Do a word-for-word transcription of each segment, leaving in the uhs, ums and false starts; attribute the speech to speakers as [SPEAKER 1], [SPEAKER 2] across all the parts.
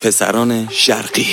[SPEAKER 1] پسران شرقی.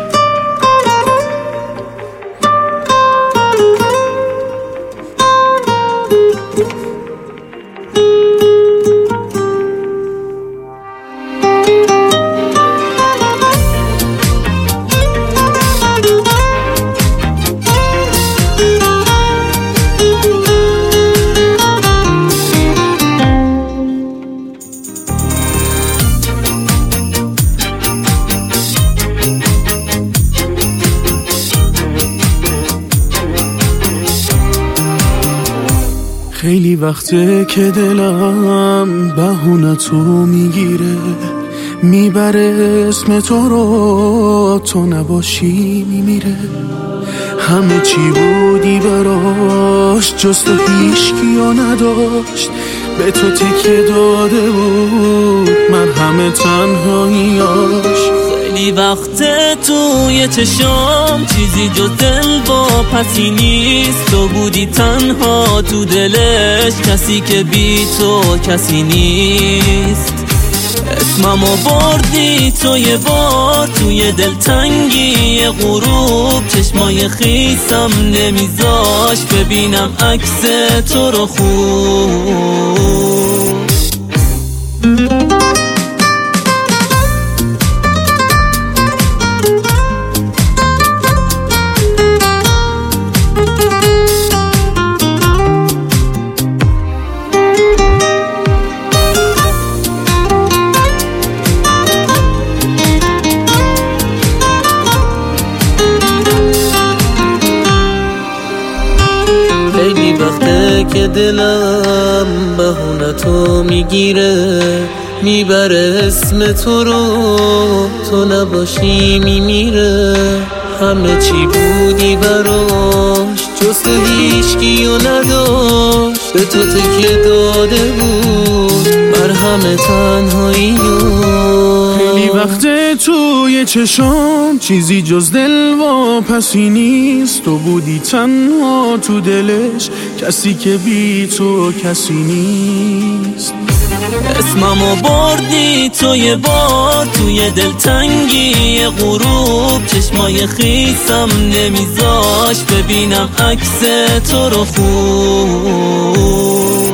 [SPEAKER 2] خیلی وقته که دلم بهونه تو میگیره، میبره اسم تو رو، تو نباشی میمیره. همه چی بودی براش جز تو هیچکیو نداشت، به تو تکیه داده بود مرهم تنهاییاش.
[SPEAKER 3] خیلی وقته توی چشام چیزی جز دل با پسی نیست، تو بودی تنها تو دلش، کسی که بی تو کسی نیست. اسممو بردی تو یه بار توی دلتنگی غروب، چشمای خیسم نمیذاش ببینم عکس تو رو خوب. خیلی وقته که دلم بهونه تو میگیره، میبره اسم تو رو، تو نباشی میمیره. همه چی بودی براش جز تو هیچکیو نداشت، به تو تکیه داده بود مرهم تنهاییاش.
[SPEAKER 2] خیلی وقته توی چشام چیزی جز دل و پسی نیست، تو بودی تنها تو دلش، کسی که بی تو کسی نیست.
[SPEAKER 3] اسممو بردی تو یه بار توی دلتنگی غروب، چشمای خیسم نمیذاش ببینم عکس تو رو خوب.